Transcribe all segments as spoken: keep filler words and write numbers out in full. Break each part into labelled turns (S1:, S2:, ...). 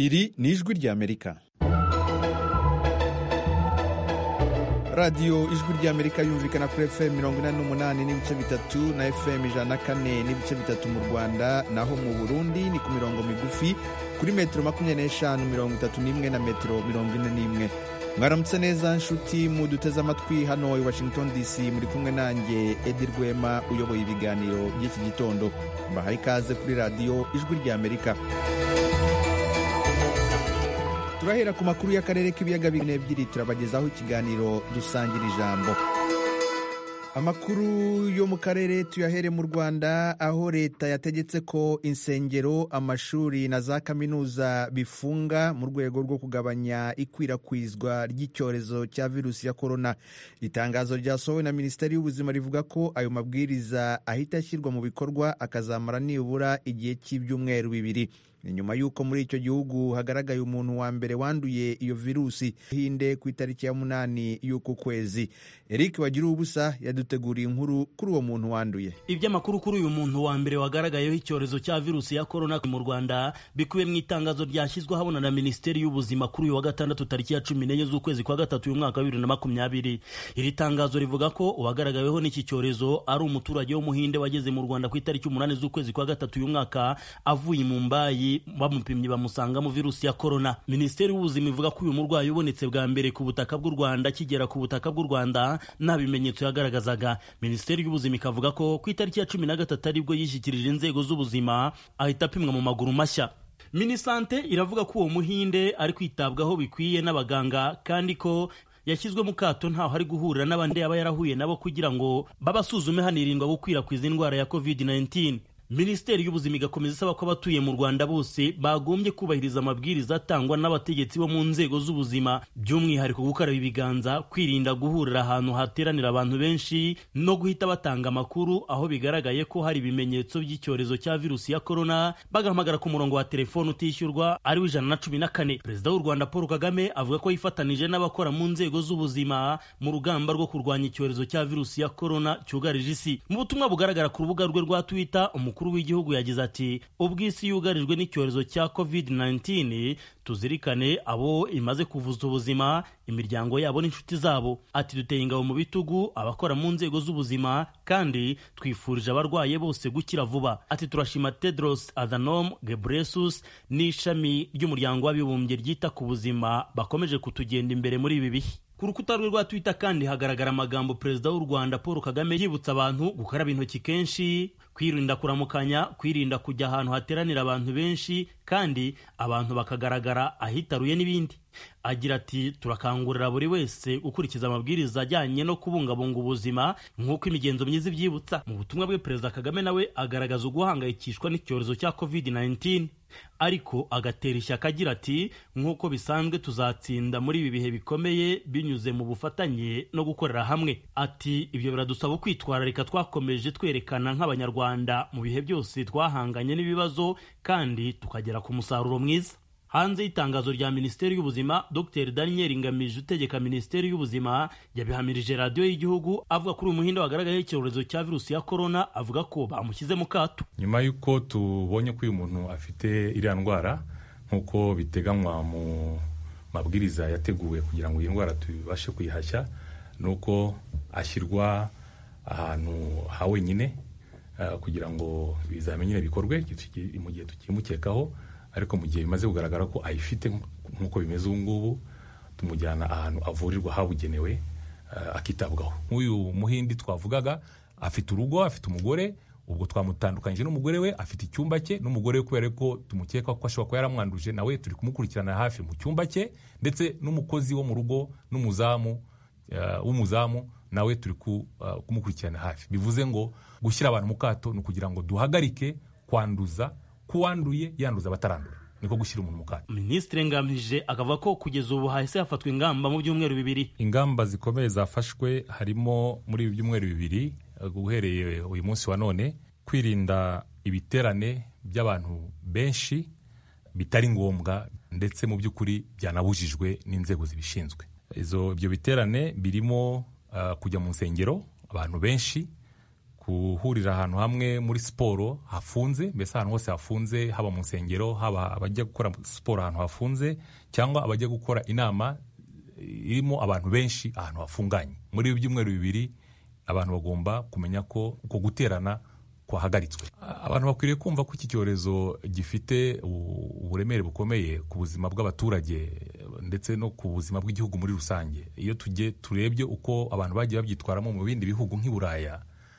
S1: Iri ni ijwi ry'Amerika. radiyo ijwi ry'Amerika yumvikana kuri F M mirongo inani n'umunani n'ibice bitatu na F M ijana na kane n'ibice bitatu mu Rwanda, naho mu Burundi ni ku mirongo migufi kuri metero makumyabiri n'eshanu mirongo itatu n'imwe na metero mirongo ine n'imwe. Mwaramutse neza nshuti muduteze amatwi hano i Washington D C, muri kumwe nanjye Edi Rwema uyoboye ibiganiro by'iki gitondo. Mbahaye ikaze kuri radiyo ijwi ry'Amerika. Turahera ku makuru y'akarere k'ibiyaga bine ebyiri, turabagezaho ikiganiro dusangira ijambo. Amakuru yo mu karere tuyahere mu Rwanda, aho leta yategetse ko insengero, amashuri na za kaminuza bifunga mu rwego rwo kugabanya ikwirakwizwa ry'icyorezo cya virusi ya korona. Itangazo ryasohowe na Minisiteri y'Ubuzima rivuga ko ayo mabwiriza ahita ashyirwa mu bikorwa akazamara nibura igihe cy'ibyumweru bibiri. Ni nyuma y'uko muri icyo gihugu hagaragaye umuntu wa mbere wanduye iyo virusi hinde ku itariki ya munani y'uku kwezi. Eric Bagiruwubusa yaduteguriye inkuru kuri uwo muntu wanduye.
S2: Iby'amakuru kuri uyu muntu wa mbere wagaragayeho icyorezo cya virusi ya korona mu Rwanda bikubiye mu itangazo ryashyizwe habona na Minisiteri y'Ubuzima kuri uyu wa gatandatu tariki ya cumi n'enye z'ukwezi kwa gatatu uyu mwaka wa bibiri na makumyabiri. Iri tangazo rivuga ko uwagaragaweho n'iki cyorezo ari umuturage w'umuhinde wageze mu Rwanda ku itariki umunani z'ukwezi kwa gatatu uyu mwaka avuye mu Mbayi, bamupimye bamusanga mu virusi ya korona. Minisiteri y'Ubuzima ivuga ko uyu murwayi ubonetse bwa mbere ku butaka bw'u Rwanda kigera ku butaka bw'u Rwanda nta bimenyetso yagaragazaga. Minisiteri y'Ubuzima ikavuga ko ku itariki ya cumi na gatatu aribwo yishyikirije inzego z'ubuzima ahita apimwa mu maguru mashya. Minisante iravuga ko uwo muhinde ari kwitabwaho bikwiye n'abaganga kandi ko yashyizwe mu kato ntaho hari guhurira n'abandi yaba yarahuye nabo kugira ngo babasuzume hanirindwa gukwirakwiza indwara ya covid nineteen. Minisiteri y'Ubuzima igakomeza isaba ko abatuye mu Rwanda bose bagombye kubahiriza amabwiriza atangwa n'abategetsi bo mu nzego z'ubuzima, by'umwihariko gukaraba ibiganza, kwirinda guhurira ahantu hateranira abantu benshi no guhita batanga amakuru aho bigaragaye ko hari ibimenyetso by'icyorezo cya virusi ya korona, bagahamagara ku murongo wa telefone utishyurwa ari w'ijana na cumi na kane. Perezida w'u Rwanda Paul Kagame avuga ko yifatanije n'abakora mu nzego z'ubuzima mu rugamba rwo kurwanya icyorezo cya virusi ya korona cyugarije isi. Mu butumwa bugaragara ku rubuga rwe rwa Twitter, umukuru w'igihugu yagize ati, ubwo isi yugarijwe n'icyorezo cya covid nineteen tuzirikane abo imaze kuvuza ubuzima, imiryango yabo n'inshuti zabo. Ati, duteye ingabo mu bitugu abakora mu nzego z'ubuzima kandi twifurije abarwaye bose gukira vuba. Ati, turashima Tedros Adhanom Ghebreyesus n'ishami ry'umuryango w'abibumbye ryita ku buzima bakomeje kutugenda imbere muri ibi bihe. Ku rukuta rwe rwa Twitter kandi hagaragara amagambo Perezida w'u Rwanda Paul Kagame yibutsa abantu gukaraba intoki kenshi, kwirinda kuramukanya, kwirinda kujya ahantu hateranira abantu benshi kandi abantu bakagaragara ahitaruye n'ibindi. Agira ati, turakangurira buri wese gukurikiza amabwiriza ajyanye no kubungabunga ubuzima nk'uko imigenzo myiza ibyibutsa. Mu butumwa bwe Perezida Kagame nawe agaragaza uguhangayikishwa n'icyorezo cya covid nineteen, ariko agatera ishyaka agira ati, nk'uko bisanzwe tuzatsinda muri ibi bihe bikomeye binyuze mu bufatanye no gukorera hamwe. Ati, ibyo biradusaba kwitwararika twakomeje twerekana nk'Abanyarwanda mu bihe byose twahanganye n'ibibazo kandi tukagera ku musaruro mwiza. Hanze y'itangazo rya Minisiteri y'Ubuzima, Dr Daniel Ngamije utegeka Minisiteri y'Ubuzima yabihamirije radiyo y'igihugu avuga kuri uyu muhinde wagaragayeho icyorezo cya virusi ya korona, avuga ko bamushyize mu kato.
S3: Nyuma y'uko tubonye ko uyu muntu afite iriya ndwara nk'uko biteganywa mu mabwiriza yateguwe kugira ngo iyi ndwara tubashe kuyihashya, nuko ashyirwa ahantu ha wenyine uh, kugira ngo ibizamini bikorwe mu gihe tukimukekaho, ariko mu gihe bimaze kugaragara ko ayifite nk'uko bimeze ubu ngubu tumujyana ahantu avurirwa habugenewe uh, akitabwaho. Uyu muhindi twavugaga afite urugo, afite umugore, ubwo twamutandukanyije n'umugore we, afite icyumba cye n'umugore we kubera ko tumukeka ko ashobora kuba yaramwanduje, nawe turi kumukurikirana hafi mu cyumba cye, ndetse n'umukozi wo mu rugo n'umuzamu uh, w'umuzamu nawe turi ku, uh, kumukurikirana hafi. Bivuze ngo gushyira abantu mu kato ni ukugira ngo duhagarike kwanduza, kuwanduye yanduza abatarandura, niko gushyira umuntu mu kato.
S2: Minisitiri Ngamije akavuga ko kugeza ubu hahise hafatwa ingamba mu byumweru bibiri.
S3: Ingamba zikomeye zafashwe harimo muri ibi byumweru bibiri guhereye uyu munsi wa none, kwirinda ibiterane by'abantu benshi bitari ngombwa ndetse mu by'ukuri byanabujijwe n'inzego zibishinzwe. Izo ibyo biterane birimo uh, kujya mu nsengero abantu benshi, guhurira ahantu hamwe muri siporo hafunze, mbese ahantu hose hafunze, haba mu nsengero, haba abajya gukora siporo ahantu hafunze, cyangwa abajya gukora inama irimo abantu benshi ahantu hafunganye. Muri ibi byumweru bibiri abantu bagomba kumenya ko uko guterana kwahagaritswe. Abantu bakwiriye kumva ko iki cyorezo gifite uburemere bukomeye ku buzima bw'abaturage ndetse no ku buzima bw'igihugu muri rusange. Iyo tujye turebye uko abantu bagiye babyitwaramo mu bindi bihugu nk'i Buraya,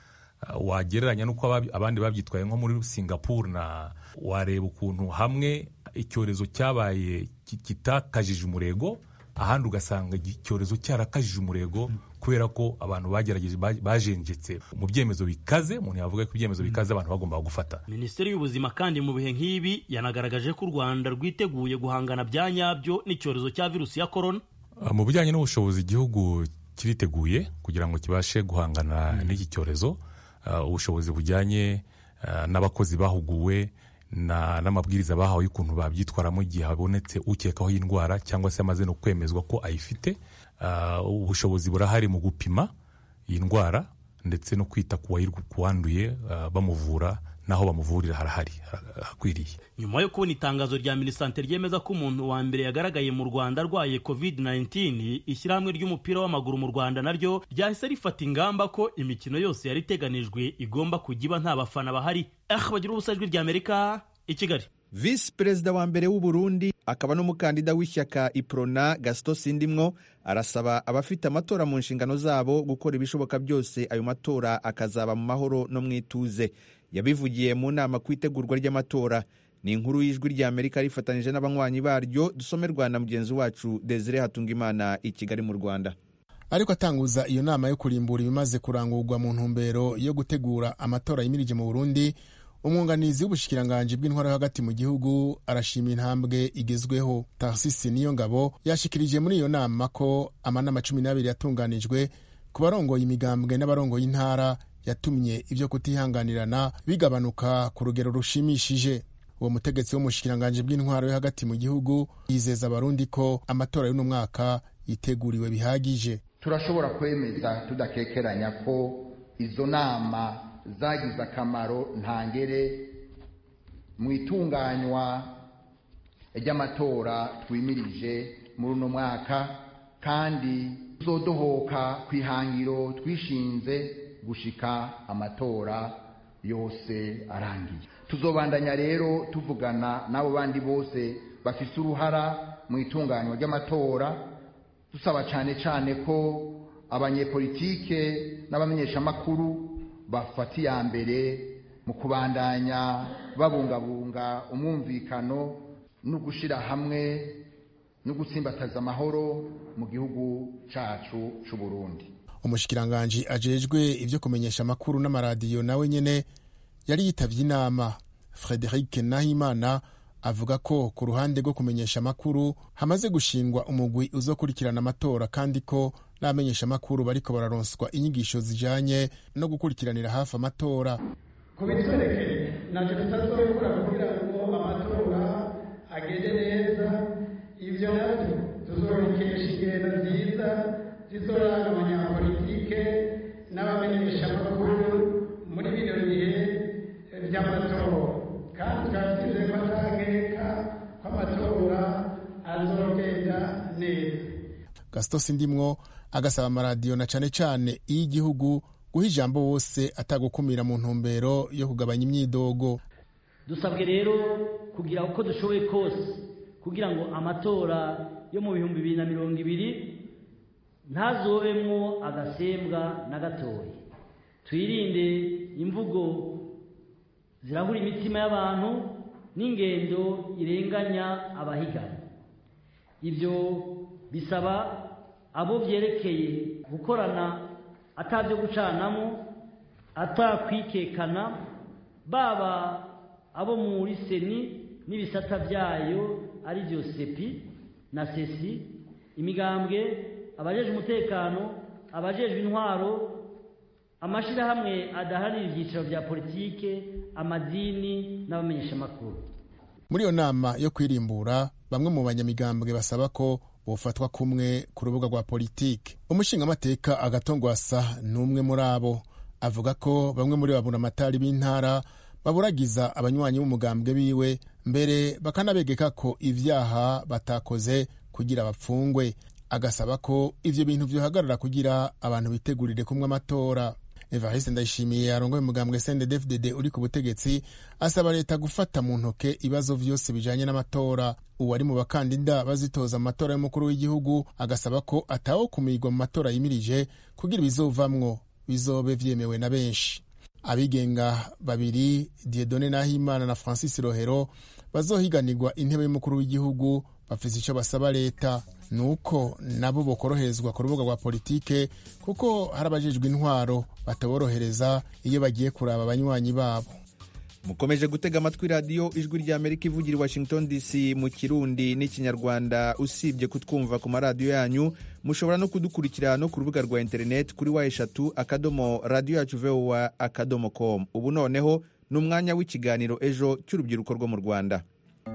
S3: wagereranya n'uko abandi babyitwaye nko muri Singapore, na wareba ukuntu hamwe icyorezo cyabaye kitakajije umurego, ahandi ugasanga icyorezo cyarakajije umurego kubera ko abantu bagerageje bajenjetse mu byemezo bikaze. Umuntu yavuga ko ibyemezo bikaze abantu bagomba gufata.
S2: Minisiteri y'Ubuzima kandi mu bihe nk'ibi yanagaragaje ko u Rwanda rwiteguye guhangana bya nyabyo n'icyorezo cya virusi ya korona.
S3: Mu bijyanye n'ubushobozi, igihugu kiriteguye kugira ngo kibashe guhangana mm. n'iki cyorezo. Uh, ubushobozi bujyanye uh, n'abakozi bahuguwe na n'amabwiriza bahawe y'ukuntu babyitwaramo igihe habonetse ukekaho y'indwara cyangwa se amaze no kwemezwa ko ayifite. Uh, ubushobozi burahari mu gupima iyi ndwara ndetse no kwita ku wanduye, uh, bamuvura naho bamuvurira harahari hakwiriye.
S2: Nyuma yo kubona itangazo rya Minisante ryemeza ko umuntu wa mbere yagaragaye mu Rwanda arwaye covid nineteen, ishyirahamwe ry'umupira w'amaguru mu Rwanda naryo ryahise rifata ingamba ko imikino yose yari iteganijwe igomba kujya iba nta bafana bahari. Ah, bagira ubusajwi rya Amerika i Kigali.
S1: Visi Perezida wa mbere w'u Burundi akaba n'umukandida w'ishyaka Iprona, Gaston Sindimwo, arasaba abafite amatora mu nshingano zabo gukora ibishoboka byose ayo matora akazaba mu mahoro no mwituze. Yabivugiye mu nama ku itegurwa ry'amatora. Ni inkuru y'ijwi rya Amerika rifatanije n'abanywanyi baryo, dusomerwa na mugenzi wacu Desire Hatungimana i Kigali mu Rwanda.
S4: Ariko atanguza iyo nama yo kurimbura ibimaze kurangurwa mu ntumbero yo gutegura amatora yimirije mu Burundi, umwunganizi w'ubushikiranganje bw'intwaro hagati mu gihugu arashima intambwe igezweho. Tarsisi Niyongabo yashikirije muri iyo nama ko amanama cumi n'abiri yatunganijwe ku barongoye imigambwe n'abarongoye intara yatumye ibyo kutihanganirana bigabanuka ku rugero rushimishije. Uwo mutegetsi w'umushikiranganje bw'intwaro yo hagati mu gihugu yizeza abarundi ko amatora y'uno mwaka yiteguriwe bihagije.
S5: Turashobora kwemeza tudakekeranya ko izo nama zagize akamaro ntangere mu itunganywa ry'amatora twimirije muri uno mwaka, kandi tuzodohoka ku ihangiro twishinze gushika amatora yose arangiye. Tuzobandanya rero tuvugana n'abo bandi bose bafise uruhara mu itunganywa ry'amatora, dusaba cyane cyane ko abanyepolitike n'abamenyeshamakuru bafata iya mbere mu kubandanya babungabunga umwumvikano no gushyira hamwe no gutsimbataza amahoro mu gihugu cyacu cy'u Burundi.
S4: Umushikiranganje ajejwe ibyo kumenyesha amakuru n'amaradiyo nawe nyene yari yitavye inama. Frederic Nahimana avuga ko ku ruhande rwo kumenyesha amakuru hamaze gushingwa umugwi uzokurikirana amatora, kandi ko n'abamenyesha amakuru bariko bararonswa inyigisho zijanye no gukurikiranira hafi amatora.
S6: Ku bitwerekeye nacyo tutazokora kugira ngo amatora agende neza, ivyo navyo tuzorikesha ingendo nziza zizoranga abanyapolitike n'abamenyesha amakuru muri bino bihe by'amatora, kandi twasize ko atangeka ko amatora azogenda neza.
S4: Gaston Sindimwo agasaba amaradiyo na cane cane iy'igihugu guha ijambo bose atagukumira mu ntumbero yo kugabanya imyidogo.
S7: Dusabwe rero kugira uko dushoboye kose kugira ngo amatora yo mu bihumbi bibiri na mirongo ibiri ntazobemwo agasembwa na gatoya. Twirinde imvugo zirahura imitima y'abantu n'ingendo irenganya abahigana. Ibyo bisaba abo byerekeye gukorana atavyo gucanamo, atakwikekana, baba abo muri seni n'ibisata byayo ari byo sepi na sesi, imigambwe, abajejwe umutekano, abajejwe intwaro, amashirahamwe adaharanira ibyiciro bya politike, amadini n'abamenyesha amakuru.
S4: Muri iyo nama yo kwirimbura, bamwe mu banyamigambwe basaba ko bofatwa kumwe ku rubuga rwa politike. Umushingamateka Agathon Rwasa n'umwe muri abo, avuga ko bamwe muri baburamatari b'intara baburagiza abanywanyi b'umugambwe biwe, mbere bakanabegeka ko ivyaha batakoze kugira bapfungwe. Agasaba ko ivyo bintu vyohagarara kugira abantu bitegurire kumwe amatora. Evariste Ndayishimiye arongoye umugambwe C N D D F D D uri ku butegetsi asaba leta gufata mu ntoke ibibazo vyose bijanye n'amatora. Uwari mu bakandida bazitoza mu matora y'umukuru w'igihugu agasaba ko atawo kumigwa mu matora yimirije kugira ibizovamwo bizobe vyemewe na benshi. Abigenga babiri Dieudonné Nahimana na Francis Rohero bazohiganirwa intebe y'umukuru w'igihugu bafise ico basaba leta nuko nabo bokoroherezwa ku rubuga rwa politike, kuko hari abajejwe intwaro bataborohereza iyo bagiye kuraba abanywanyi babo.
S1: Mukomeje gutega amatwi radiyo ijwi rya Amerika ivugira i Washington D C mu Kirundi n'ikinyarwanda. Usibye kutwumva ku maradiyo yanyu, mushobora no kudukurikira no ku rubuga rwa internet kuri wa eshatu akadomo radio yacu voa akadomo com. Ubu noneho ni umwanya w'ikiganiro ejo cy'urubyiruko rwo mu Rwanda.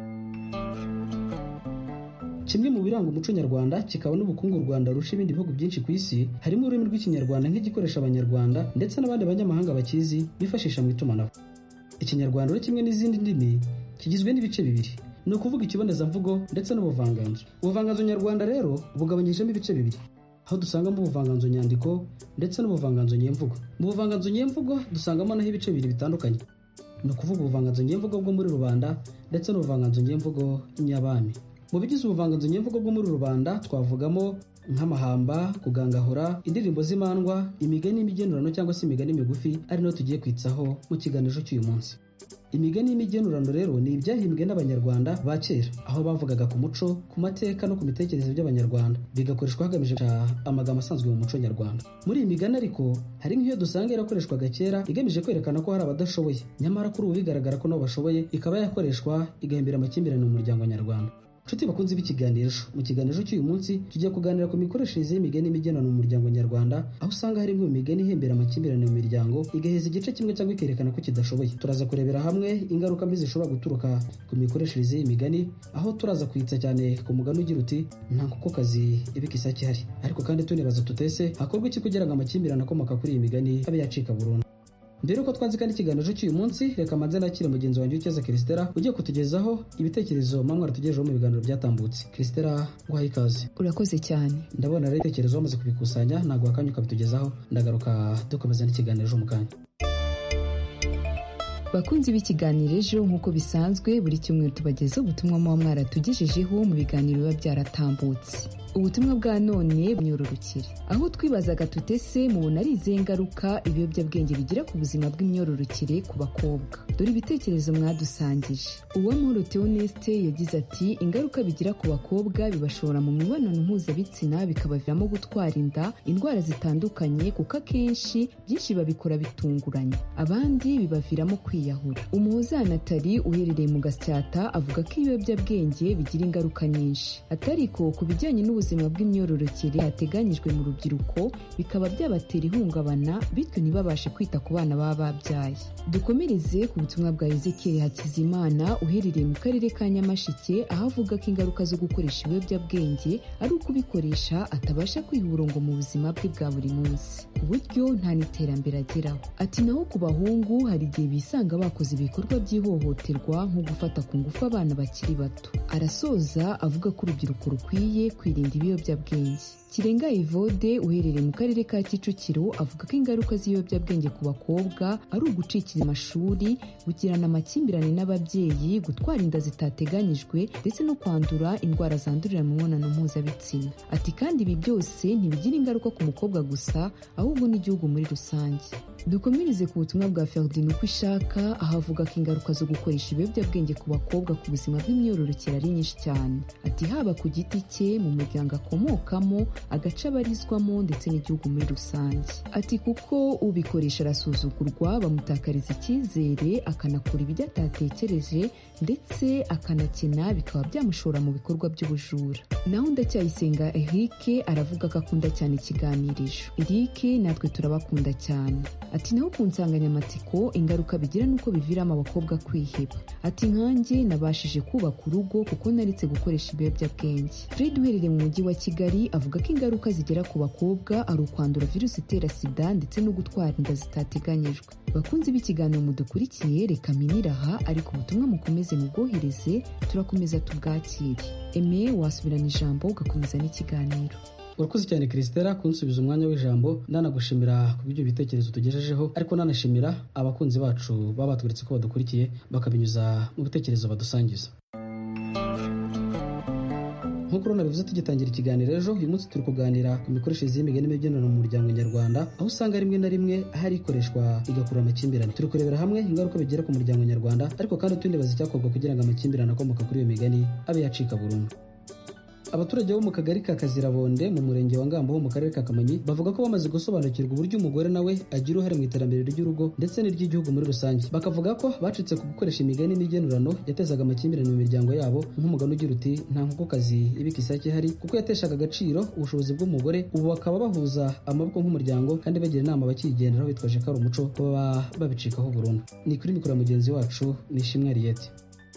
S8: Kimwe mu biranga umuco nyarwanda kikaba n'ubukungu u Rwanda rusha ibindi bihugu byinshi ku isi harimo ururimi rw'ikinyarwanda nk'igikoresha abanyarwanda ndetse n'abandi banyamahanga bakizi bifashisha mu itumanaho. Ikinyarwanda uri kimwe n'izindi ndimi kigizwe n'ibice bibiri, ni ukuvuga ikibonezamvugo ndetse n'ubuvanganzo. Ubuvanganzo nyarwanda rero bugabanyijemo ibice bibiri, aho dusangamo ubuvanganzo nyandiko ndetse n'ubuvanganzo nyemvugo. Mu buvanganzo nyemvugo dusangamo naho ibice bibiri bitandukanye, ni ukuvuga ubuvanganzo nyemvugo bwo muri rubanda ndetse n'ubuvanganzo nyemvugo nyabami. Mu bigize ubuvanganzo nyemvugo bwo muri rubanda twavugamo nk'amahamba, kugangahura, indirimbo z'imandwa, imigani y'imigenurano cyangwa se imigani migufi, ari no tugiye kwitsaho mu kiganiro cy'uyu munsi. Imigani y'imigenurano rero ni ibyahimbwe n'abanyarwanda ba kera, aho bavugaga ku muco, ku mateka no ku mitekerereze by'abanyarwanda, bigakoreshwa hagamije amagambo asanzwe mu muco nyarwanda. Muri iyi migani ariko hari nk'iyo dusanga yarakoreshwaga kera igamije kwerekana ko hari abadashoboye, nyamara kuri ubu bigaragara ko nabo bashoboye, ikaba yakoreshwa igahimbira amakimbirane mu muryango nyarwanda. Nshuti bakunze b'ikiganiro, mu kiganiro cy'uyu munsi tugiye kuganira ku mikoreshereze y'imigani imigenurano mu muryango nyarwanda, aho usanga harimo imigani ihembera amakimbirane mu miryango igaheza igice kimwe cyangwa ikerekana ko kidashoboye. Turaza kurebera hamwe ingaruka mbi zishobora guturuka ku mikoreshereze y'imigani, aho turaza kwitsa cyane ku mugani ugira uti nta nkokokazi ibika isake ihari. Ariko kandi tunibaza tutese hakorwa iki kugira ngo amakimbirane akomoka kuri iyi migani abe yacika burundu. Mbere uko twanze kandi ikiganiro cy'uyu munsi, reka manze nakire mugenzi wanjye Ucyeza Christella ugiye kutugezaho ibitekerezo mamwe aratugejeho mu biganiro byatambutse. Christella, nguhaye ikaze.
S9: Urakoze cyane.
S8: Ndabona rero ibitekerezo bamaze kubikusanya, ntabwo akanya ukabitugezaho, ndagaruka dukomeza n'ikiganiro mu kanya.
S9: Bakunzi b'ikiganiro ejo, nk'uko bisanzwe buri cyumweru tubagezaho ubutumwa muba mwaratugejejeho mu biganiro biba byaratambutse. Ubutumwa bwa none bw'imyororokere, aho twibazaga tutese mubona ari izihe ngaruka ibiyobyabwenge bigira ku buzima bw'imyororokere ku bakobwa. Dore ibitekerezo mwadusangije. Uwamahoro Theoneste yagize ati ingaruka bigira ku bakobwa bibashora mu mibonano mpuzabitsina bikabaviramo gutwara inda, indwara zitandukanye, kuko akenshi byinshi babikora bitunguranye, abandi bibaviramo kwiyahura. Umuhoza Natali uherereye mu Gasyata avuga ko ibiyobyabwenge bigira ingaruka nyinshi, atariko ku bijyanye n'ubuzima ubuzima bw'imyororokere hateganyijwe mu rubyiruko bikaba byabatera ihungabana, bityo ntibabashe kwita ku bana baba babyaye. Dukomereze ku butumwa bwa Ezekiel Hakizimana uherereye mu karere ka Nyamasheke, aho avuga ko ingaruka zo gukoresha ibiyobyabwenge ari ukubikoresha atabasha kwiha uburongo mu buzima bwe bwa buri munsi, ku buryo nta n'iterambere ageraho. Ati naho ku bahungu hari igihe bisanga bakoze ibikorwa by'ihohoterwa nko gufata ku ngufu abana bakiri bato. Arasoza avuga ko urubyiruko rukwiye kwirinda ibiyobyabwenge. Kirenga Evode uherereye mu karere ka Kicukiro avuga ko ingaruka z'ibiyobyabwenge ku bakobwa ari ugucikira amashuri, gukirana amakimbirane n'ababyeyi, gutwara inda zitateganyijwe ndetse no kwandura indwara zandurira mu mibonano mpuzabitsina. Ati kandi ibi byose ntibigira ingaruka ku mukobwa gusa ahubwo n'igihugu muri rusange. Dukomereze ku butumwa bwa Ferdinand Ukwishaka, aho avuga ko ingaruka zo gukoresha ibiyobyabwenge ku bakobwa ku buzima bw'imyororokere ari nyinshi cyane. Ati haba ku giti cye, mu muryango akomokamo, agace abarizwamo ndetse n'igihugu muri rusange. Ati kuko ubikoresha arasuzugurwa, bamutakariza icyizere, akanakora ibyo atatekereje ndetse akanakena, bikaba byamushora mu bikorwa by'ubujura. Naho Ndacyayisenga Eric aravuga ko akunda cyane ikiganirisho. Eric natwe turabakunda cyane. Ati naho ku nsanganyamatsiko ingaruka bigira nuko biviramo abakobwa kwiheba. Ati nkanjye nabashije kubaka urugo kuko naritse gukoresha ibiyobyabwenge. Fred uherereye mu mujyi wa Kigali avuga ko ingaruka zigera ku bakobwa ari ukwandura virusi itera sida ndetse no gutwara inda zitateganyijwe. Bakunzi b'ikiganiro mudukurikiye, reka miniraha, ariko ubutumwa mukomeze mubwohereze, turakomeza tubwakire. Eme, wasubirana ijambo ugakomeza n'ikiganiro.
S8: Urakoze cyane Christella kunsubiza umwanya w'ijambo, ndanagushimira ku bw'ibyo bitekerezo tugejejeho, ariko nanashimira abakunzi bacu baba batweretse ko badukurikiye bakabinyuza mu bitekerezo badusangiza. Nk'uko nabivuze tugitangira ikiganiro ejo, uyu munsi turi kuganira ku mikoreshereze y'imigani n'imigenurano mu muryango nyarwanda, aho usanga rimwe na rimwe hari ikoreshwa igakurura amakimbirane. Turi kurebera hamwe ingaruka bigira ku muryango nyarwanda, ariko kandi tunibaza icyakorwa kugira ngo amakimbirane akomoka kuri iyo migani abe yacika burundu. Abaturage bo mu kagari ka Kazirabonde mu murenge wa Ngambo ho mu karere ka Kamonyi bavuga ko bamaze gusobanukirwa uburyo umugore nawe agira uruhare mu iterambere ry'urugo ndetse n'iry'igihugu muri rusange. Bakavuga ko bacitse ku gukoresha imigani n'igenurano yatezaga amakimbirane mu miryango yabo, nk'umugani ugira uti nta nkokokazi ibika isake ihari, kuko yateshaga agaciro ubushobozi bw'umugore. Ubu bakaba bahuza amaboko nk'umuryango kandi bagira inama bakigenderaho bitwaje ko ari umuco baba babicikaho burundu. Ni kuri mikoro ya mugenzi wacu Nishimwe Ariete.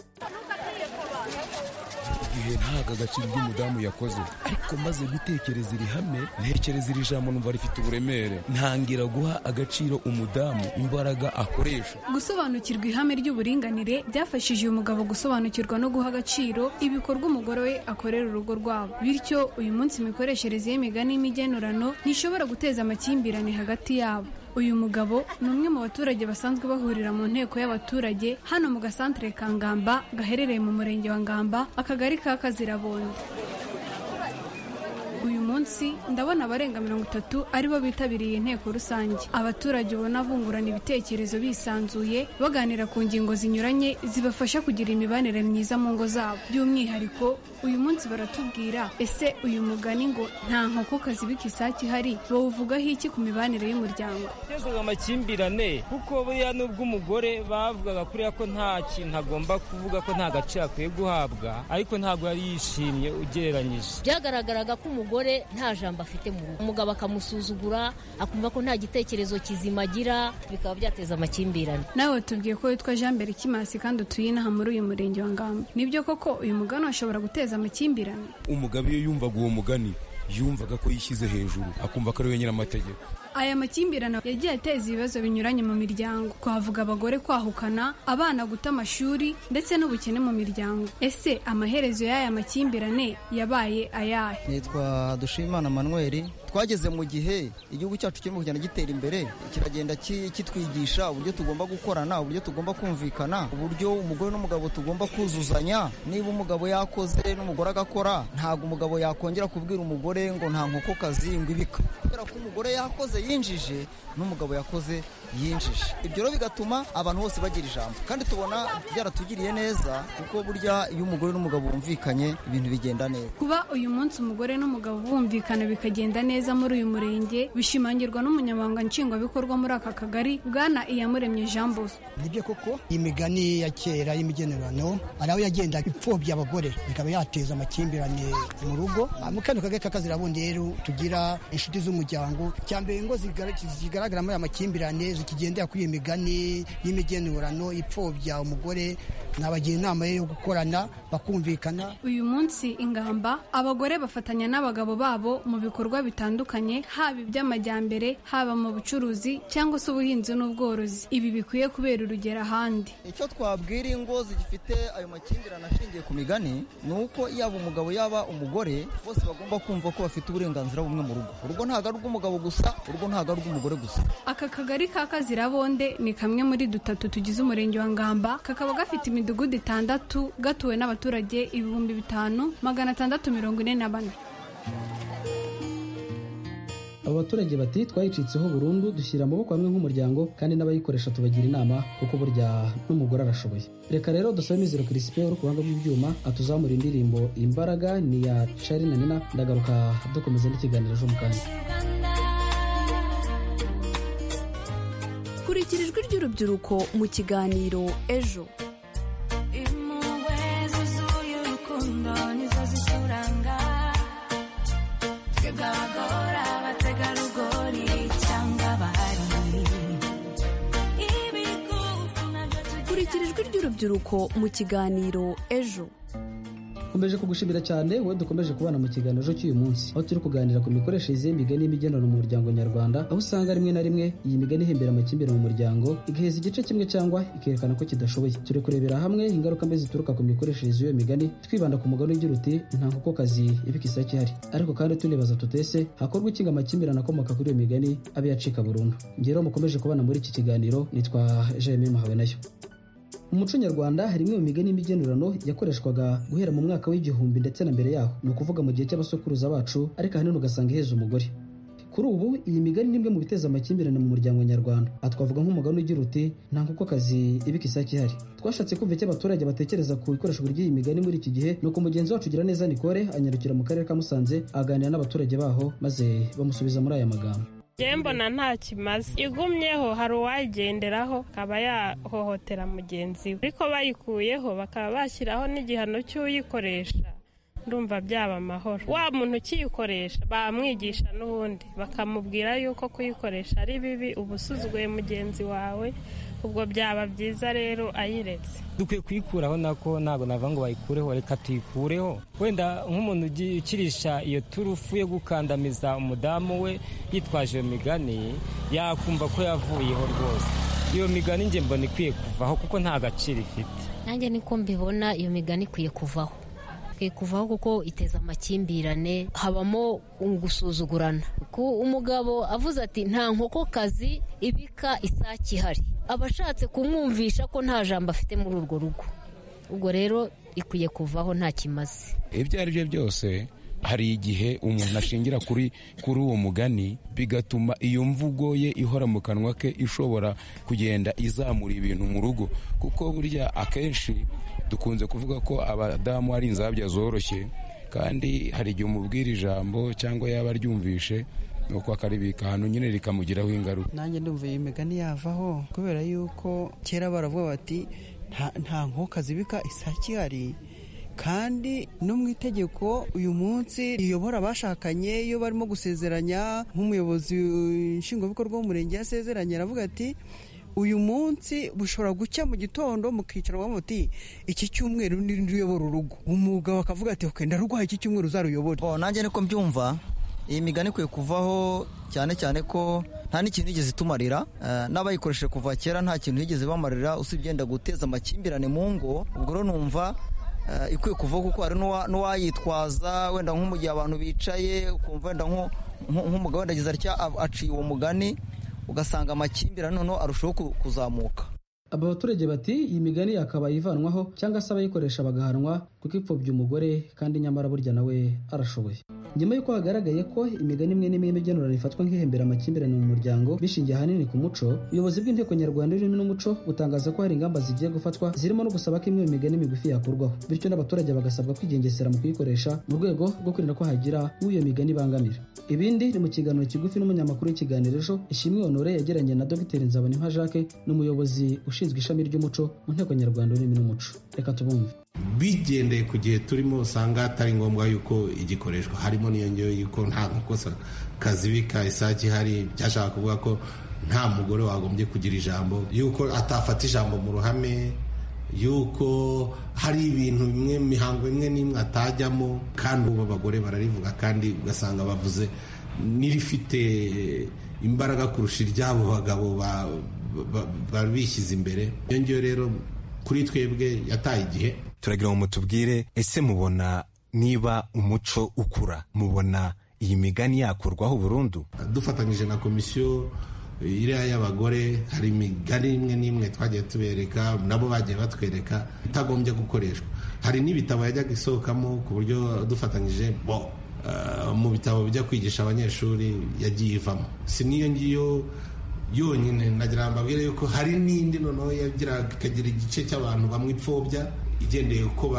S10: Igihe ntaga agaciro ry'umudamu yakoze, ariko maze gutekereza iri hame, ntekereza iri jambo numva rifite uburemere, ntangira guha agaciro umudamu imbaraga akoresha.
S11: Gusobanukirwa ihame ry'uburinganire byafashije uyu mugabo gusobanukirwa no guha agaciro ibikorwa umugore we akorera urugo rwabo, bityo uyu munsi imikoreshereze y'imigani n'imigenurano ntishobora guteza amakimbirane hagati yabo. Uyu mugabo ni umwe mu baturage basanzwe bahurira mu nteko y'abaturage hano mu gasantere ka Ngamba gaherereye mu murenge wa Ngamba, akagari ka Kazirabonde. Uyu munsi ndabona abarenga mirongo itatu aribo bitabiriye inteko rusange. Abaturage ubona bungurana ibitekerezo bisanzuye, baganira ku ngingo zinyuranye zibafasha kugira imibanire myiza mu ngo zabo. By'umwihariko uyu munsi baratubwira, ese uyu mugani ngo nta nkokokazi ibika isake ihari bawuvugaho iki ku mibanire y'umuryango?
S12: Tezaga amakimbirane kuko buriya nubwo umugore bavugaga kuriya ko nta kintu agomba kuvuga, ko nta gaciro akwiye guhabwa, ariko ntabwo yari yishimye ugereranyije.
S13: Byagaragaraga ko umugore nta jambo afite mu rugo, umugabo akamusuzugura, akumva ko nta gitekerezo kizima agira, bikaba byateza amakimbirane.
S11: Nawe tubwiye ko witwa Jean Mbere Kimasi kandi utuye inaha muri uyu murenge wa Ngamba. Nibyo koko uyu mugani ashobora guteza amakimbirane?
S10: Umugabo iyo yumvaga uwo mugani yumvaga ko yishyize hejuru, akumva ko ari we nyir'amategeko.
S11: Aya makimbirane yagiye ateza ibibazo binyuranye mu miryango, twavuga abagore kwahukana, abana guta amashuri ndetse n'ubukene mu miryango. Ese amaherezo y'aya makimbirane yabaye ayahe?
S14: Nitwa Dushimana Manuel. Twageze mu gihe igihugu cyacu kirimo kugenda gitera imbere, kiragenda kitwigisha uburyo tugomba gukorana, uburyo tugomba kumvikana, uburyo umugore n'umugabo tugomba kuzuzanya. Niba umugabo yakoze n'umugore agakora, ntabwo umugabo yakongera kubwira umugore ngo nta nkokokazi ngo ibika, kubera ko umugore yakoze yinjije n'umugabo yakoze yinjije. Ibyo rero bigatuma abantu bose bagira ijambo, kandi tubona byaratugiriye neza, kuko burya iyo umugore n'umugabo bumvikanye ibintu bigenda neza.
S11: Kuba uyu munsi umugore n'umugabo bumvikana bikagenda neza muri uyu murenge bishimangirwa n'umunyamabanga nshingwabikorwa muri aka kagari, Bwana Iyamuremye Jean Bosco.
S15: Nibyo koko imigani ya kera y'imigenurano ari aho yagenda ipfobya abagore, bikaba yateza amakimbirane mu rugo. Mu kano kagari ka Kazirabonde rero tugira inshuti z'umuryango, cyambere ingo zigaragaramo amakimbirane zikigendera kuri iyo migani y'imigenurano ipfobya umugore, nabagira inama yo gukorana bakumvikana.
S11: Uyu munsi Ingamba abagore bafatanya n'abagabo babo mu bikorwa bitandukanye, haba iby'amajyambere, haba mu bucuruzi cyangwa se ubuhinzi n'ubworozi. Ibi bikwiye kubera urugero ahandi.
S14: Icyo twabwira ingo zigifite ayo makimbirane ashingiye ku migani ni uko yaba umugabo yaba umugore bose bagomba kumva ko bafite uburenganzira bumwe mu rugo. Urugo ntabwo ari urw'umugabo gusa, urugo ntabwo ari urw'umugore gusa.
S11: Aka kagari ka Kazirabonde ni kamwe muri dutatu tugize umurenge wa Ngamba, kakaba gafite imidugudu itandatu, gatuwe n'abaturage ibihumbi bitanu magana atandatu mirongo ine na bane.
S8: Abo baturage bati twayicitseho burundu, dushyira amaboko hamwe nk'umuryango, kandi n'abayikoresha tubagira inama kuko burya n'umugore arashoboye. Reka rero dusabe Mizero Crispin uri ku buhanga bw'ibyuma atuzamura indirimbo Imbaraga ni ya Charly na Nina. Ndagaruka dukomeza n'ikiganiro ejo mu kanya.
S16: Kurikira ijwi ry'urubyiruko mu kiganiro ejo. Kurikira ijwi ry'urubyiruko mu kiganiro ejo.
S8: Nkomeje kugushimira cyane wowe dukomeje kubana mu kiganiro cy'uyu munsi, aho turi kuganira ku mikoreshereze y'imigani y'imigenurano mu muryango nyarwanda, aho usanga rimwe na rimwe iyi migani ihembera amakimbirane mu muryango, igaheza igice kimwe cyangwa ikerekana ko kidashoboye. Turi kurebera hamwe ingaruka mbi zituruka ku mikoreshereze y'iyo migani, twibanda ku mugani ugira uti nta nkokokazi ibika isake ihari, ariko kandi tunibaza tutese hakorwa iki ngo amakimbirane akomoka kuri iyo migani abe yacika burundu. Njye rero mukomeje kubana muri iki kiganiro, nitwa Jeremy Muhawenayo. Mu muco nyarwanda hari imwe mu migani y'imigenurano yakoreshwaga guhera mu mwaka w'igihumbi ndetse na mbere yaho, ni ukuvuga mu gihe cy'abasokuruza bacu, ariko ahanini ugasanga iheza umugore. Kuri ubu iyi migani ni imwe mu biteza amakimbirane mu muryango nyarwanda. Aha twavuga nk'umugani ugira uti nta nkokokazi ibika isake ihari. Twashatse kumva icyo abaturage batekereza ku ikoreshwa ry'iyi migani muri iki gihe, nuko mugenzi wacu Gira neza Nicole anyarukira mu karere ka Musanze aganira n'abaturage baho, maze bamusubiza muri aya magambo.
S17: Mbona nta kimaze, igumyeho hari uwayigenderaho akaba yahohotera mugenzi we, ariko bayikuyeho bakaba bashyiraho n'igihano cy'uyikoresha, ndumva byaba amahoro. Wa muntu ukiyikoresha bamwigisha n'ubundi bakamubwira yuko kuyikoresha ari bibi, uba usuzuguye mugenzi wawe, ubwo byaba byiza rero ayiretse.
S12: Dukwiye kuyikuraho, nako ntabwo nava ngo bayikureho, reka tuyikureho. Wenda nk'umuntu ukirisha iyo turufu yo gukandamiza umudamu we yitwaje iyo migani, yakumva ko yavuyeho rwose. Iyo migani njye mbona ikwiye kuvaho kuko nta gaciro ifite.
S13: Nanjye niko mbibona, iyo migani ikwiye kuvaho ikwiye kuvaho kuko iteza amakimbirane, habamo gusuzugurana. Umugabo avuze ati nta nkokokazi ibika isake ihari, aba ashatse kumwumvisha ko nta jambo afite muri urwo rugo. Ubwo rero ikwiye kuvaho, nta kimaze.
S10: Ibyo ari byo byose hari igihe umuntu ashingira kuri kuri uwo mugani, bigatuma iyo mvugo ye ihora mu kanwa ke ishobora kugenda izamura ibintu mu rugo, kuko burya akenshi dukunze kuvuga ko abadamu ari inzabya zoroshye, kandi hari igihe umubwira ijambo cyangwa yaba aryumvishe nuko akaribika ahantu nyine rikamugiraho ingaruka.
S18: Nanjye ndumva iyi migani yavaho, kubera yuko kera baravuga bati nta nkokokazi ibika isake ihari, kandi no mu itegeko uyu munsi riyobora abashakanye iyo barimo gusezeranya, nk'umuyobozi nshingwabikorwa w'umurenge yasezeranye aravuga ati uyu munsi bushobora gucya mu gitondo mukicara muti iki cyumweru nirindi uyobora urugo, umugabo akavuga ati okay ndarugwaye iki cyumweru uzaruyobore.
S14: Oh, nanjye niko mbyumva, iyi migani ikwiye kuvaho, cyane cyane ko nta n'ikintu yigeze itumarira, uh, n'abayikoresheje kuva kera nta kintu yigeze bamarira usibye ndenda guteza amakimbirane mu ngo. Ubwo rero numva uh, ikwiye kuvaho, kuko hari n'uwayitwaza wenda nko mu gihe abantu bicaye ukumva wenda nk'umugabo wenda agize atya aciye uwo mugani, ugasanga amakimbirane noneho arushaho kuzamuka.
S8: Aba baturage bati iyi migani yakaba yivanwaho cyangwa se abayikoresha bagahanwa, kuko ipfobya umugore kandi nyamara burya nawe arashoboye. Nyuma y'uko hagaragaye ko imigani imwe n'imwe y'imigenurano ifatwa nk'ihembera amakimbirane mu muryango bishingiye ahanini ku muco, ubuyobozi bw'inteko nyarwanda y'ururimi n'umuco butangaza ko hari ingamba zigiye gufatwa, zirimo no gusaba ko imwe mu migani migufi yakurwaho, bityo n'abaturage bagasabwa kwigengesera mu kuyikoresha mu rwego rwo kwirinda ko hagira uyo migani bangamira. Ibindi ni mu kiganiro kigufi n'umunyamakuru w'ikiganiro Ejo, Ishimwe Honore yagiranye na Dogiteri Nzabonimpa Jacques, n'umuyobozi ushinzwe ishami ry'umuco mu nteko nyarwanda y'ururimi n'umuco. Reka tubumve.
S19: Bigendeye ku gihe turimo usanga atari ngombwa yuko igikoreshwa, harimo niyongeyeho yuko nta nkokosa kazibika isake ihari, byashaka kuvuga ko nta mugore wagombye kugira ijambo, yuko atafata ijambo mu ruhame, yuko hari ibintu bimwe, mihango imwe n'imwe atajyamo, kandi ubu abagore bararivuga kandi ugasanga bavuze n'irifite imbaraga kurusha iry'abo bagabo bishyize imbere. Iyo ngiyo rero kuri twebwe yataye igihe.
S20: Turagira ngo mutubwire, ese mubona niba umuco ukura, mubona iyi migani yakurwaho burundu?
S19: Dufatanyije na komisiyo iriya y'abagore, hari imigani imwe n'imwe twagiye tubereka, nabo bagiye batwereka itagombye gukoreshwa. Hari n'ibitabo yajyaga isohokamo ku buryo dufatanyije bo uh, mu bitabo bijya kwigisha abanyeshuri yagiye ivamo. Si niyo ngiyo yonyine, nagira mbabwire yuko hari n'indi noneho yagira ikagira igice cy'abantu bamwe ipfobya igendeye uko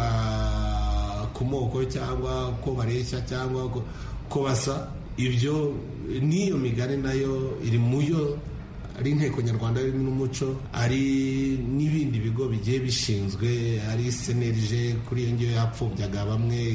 S19: ku moko cyangwa ko bareshya cyangwa ko basa. Ibyo n'iyo migani nayo iri muyo, ari inteko nyarwanda y'ururimi n'umuco, ari n'ibindi bigo bigiye bishinzwe, ari senerije kuri iyo ngiyo yapfobyaga bamwe,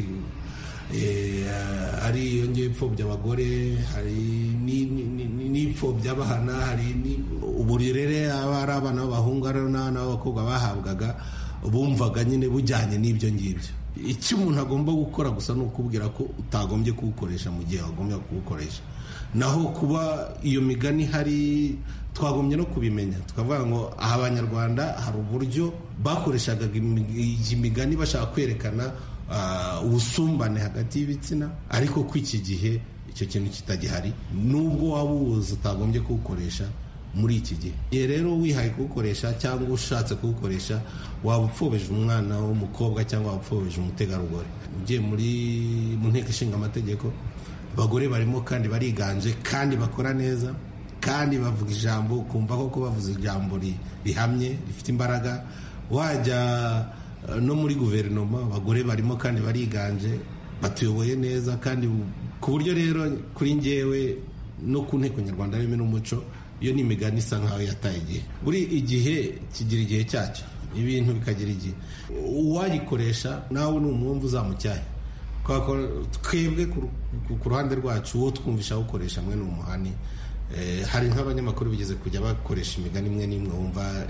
S19: ari iyo ngiyo ipfobya abagore, hari n'ipfobya abana, hari uburere aba ari abana b'abahungu ari n'abana b'abakobwa bahabwaga, bumvaga nyine bujyanye n'ibyo ngibyo. icyo umuntu agomba gukora gusa ni ukubwira ko utagombye kuwukoresha mu gihe wagombye kuwukoresha. Naho kuba iyo migani hari twagombye no kubimenya, tukavuga ngo aha Abanyarwanda hari uburyo bakoreshaga iyi migani bashaka kwerekana ubusumbane hagati y'ibitsina, ariko ko iki gihe icyo kintu kitagihari, nubwo waba uwuzi utagombye kuwukoresha muri iki gihe. Iyo rero wihaye kuwukoresha cyangwa ushatse kuwukoresha, waba upfobeje umwana w'umukobwa cyangwa waba upfobeje umutegarugori. Ugiye muri mu nteko ishinga amategeko, abagore barimo kandi bariganje kandi bakora neza kandi bavuga ijambo, kumva koko bavuze ijambo rihamye rifite imbaraga. Wajya no muri guverinoma, abagore barimo kandi bariganje, batuyoboye neza, kandi ku buryo rero kuri njyewe no ku nteko nyarwanda y'ururimi n'umuco, iyo ni imigani isa nkaho yataye igihe. Buri igihe kigira igihe cyacyo, ibintu bikagira igihe. Uwayikoresha nawe ni umwumva uzamucyahe, twebwe ku ruhande rwacu uwo twumvisha gukoresha mwe ni umuhani. Hari nk'abanyamakuru bigeze kujya bakoresha imigani imwe n'imwe wumva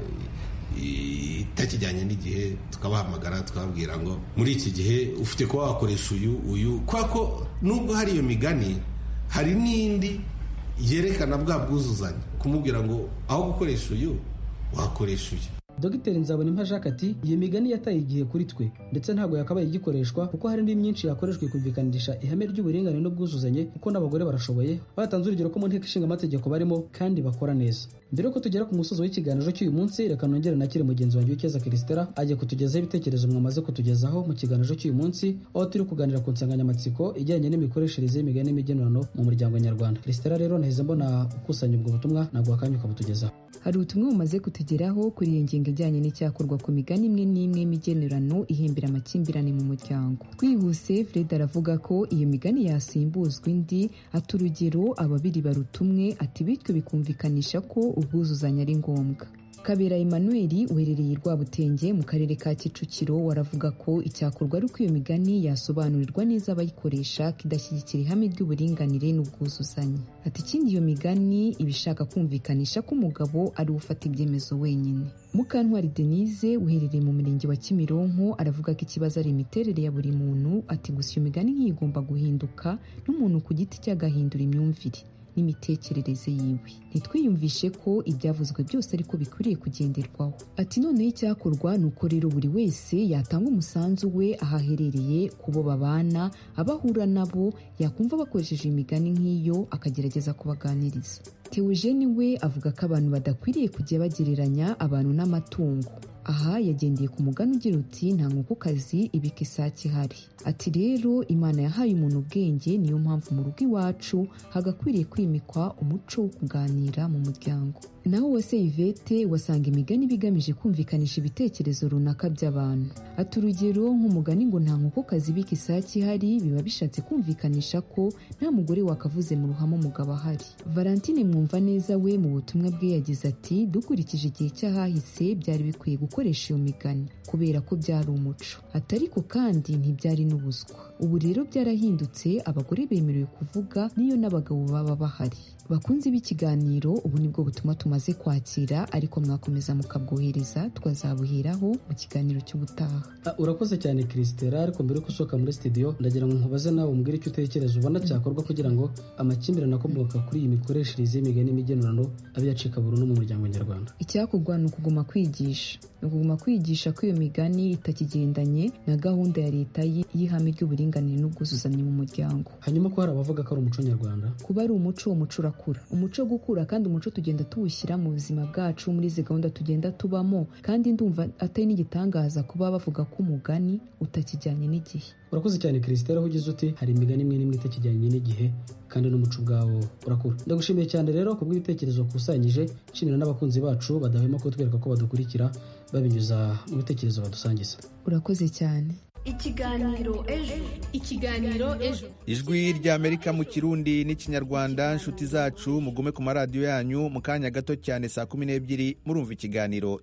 S19: itakijyanye n'igihe, tukabahamagara tukababwira ngo muri iki gihe ufite kuba wakoresha uyu uyu, kuko nubwo hari iyo migani hari n'indi yerekana bwa bwuzuzanye, kumubwira ngo aho gukoresha uyu wakoresha uyu.
S8: Dogiteri Nzabonimpa Jacques ati iyi migani yataye igihe kuri twe, ndetse ntabwo yakabaye igikoreshwa kuko hari indi myinshi yakoreshwa kumvikanisha ihame ry'uburinganire n'ubwuzuzanye, kuko n'abagore barashoboye. Batanze urugero ko mu nteko ishinga amategeko barimo kandi bakora neza. Mbere ko tugera ku musozo w'ikiganiro cy'uyu munsi, reka nongere nakire mugenzi wanjye Ukeza Christela ajye kutugezaho ibitekerezo mwamaze kutugezaho mu kiganiro cy'uyu munsi, aho turi kuganira ku nsanganyamatsiko ijyanye n'imikoreshereze y'imigani n'imigenurano mu muryango nyarwanda. Christela rero nahise mbona ukusanya ubwo butumwa, nagwa akanya ukabutugezaho.
S9: Hari ubutumwa bumaze kutugeraho kuri iyi ngingo ijyanye n'icyakorwa ku migani imwe n'imwe y'imigenurano ihembera amakimbirane mu muryango. Twihuse, Fred aravuga ko iyo migani yasimbuzwa indi, ati urugero ababiri baruta umwe, ati bityo bikumvikanisha ko ubwuzuzanye ari ngombwa. Kabera Emmanuel uherereye i Rwabutenge mu karere ka Kicukiro waravuga ko icyakorwa ari uko iyo migani yasobanurirwa neza abayikoresha, kidashyigikira ihame ry'uburinganire n'ubwuzuzanye. Ati ikindi iyo migani ibishaka kumvikanisha ko umugabo ari ufata ibyemezo wenyine. Mukantwari Denise uherereye mu murenge wa Kimironko aravuga ko ikibazo ari imiterere ya buri muntu, ati gusa iyo migani nk'igomba guhinduka n'umuntu ku giti cye agahindura imyumvire n'imitekerereze yiwe, ntitwiyumvishe ko ibyavuzwe byose ariko bikwiriye kugenderwaho. Ati noneho icyakorwa ni uko rero buri wese yatanga umusanzu we aho aherereye, ku bo babana, abahura nabo, yakumva bakoresheje imigani nk'iyo akagerageza kubaganiriza. Theogene we avuga ko abantu badakwiriye kujya bagereranya abantu n'amatungo. Aha yagendeye ku mugani ugira uti nta nkokokazi ibika isake ihari. Ati rero Imana yahaye umuntu ubwenge, niyo mpamvu mu rugo iwacu hagakwiriye kwimikwa umuco wo kuganira mu muryango. Naho Uwase Yvette wasanga imigani bigamije kumvikanisha ibitekerezo runaka by'abantu. Ati urugero nk'umugani ngo nta nkokokazi ibika isake ihari, biba bishatse kumvikanisha ko nta mugore wakavuze mu ruhame umugabo ahari. Valentine Mwumva neza we mu butumwa bwe yagize ati dukurikije igihe cyahahise byari bikwiye gukoresha iyo migani kubera ko byari umuco, atariko kandi ntibyari n'ubuswa. Ubu rero byarahindutse, abagore bemerewe kuvuga niyo n'abagabo baba bahari. Bakunzi b'ikiganiro, ubu nibwo butumwa tumaze kwakira, ariko mwakomeza mukabwohereza tukazabuheraho mu kiganiro cy'ubutaha.
S8: Urakoze cyane Christela, ariko mbere yo gusohoka muri studio ndagira ngo nkubaze nawe umbwire icyo utekereza ubona cyakorwa kugira ngo amakimbirane akomoka kuri iyi mikoreshereze y'imigani n'imigenurano abe yacika burundu mu muryango nyarwanda.
S9: Icyakorwa ni ukuguma kwigisha ni ukuguma kwigisha ko iyo migani itakigendanye na gahunda ya leta y'ihame ry'uburinganire n'ubwuzuzanye mu muryango.
S8: Hanyuma ko hari abavuga ko ari umuco nyarwanda,
S9: kuba ari umuco, umuco urakura, umuco gukura, kandi umuco tugenda tuwushyira mu buzima bwacu muri izi gahunda tugenda tubamo, kandi ndumva atari n'igitangaza kuba bavuga ko umugani utakijyanye n'igihe.
S8: Urakoze cyane Christela, aho ugize uti hari imigani imwe n'imwe itakijyanye n'igihe kandi n'umuco ubwawo urakura. Ndagushimiye cyane rero kubw'ibitekerezo wakusanyije, nshimira n'abakunzi bacu badahwema kutwereka ko badukurikira babinyuza mu bitekerezo badusangiza.
S9: Urakoze cyane.
S16: Ikiganiro ejo ikiganiro ejo
S1: ijwi ry'Amerika mu Kirundi n'Ikinyarwanda. Nshuti zacu mugume ku maradiyo yanyu, mu kanya gato cyane saa kumi n'ebyiri murumva ikiganiro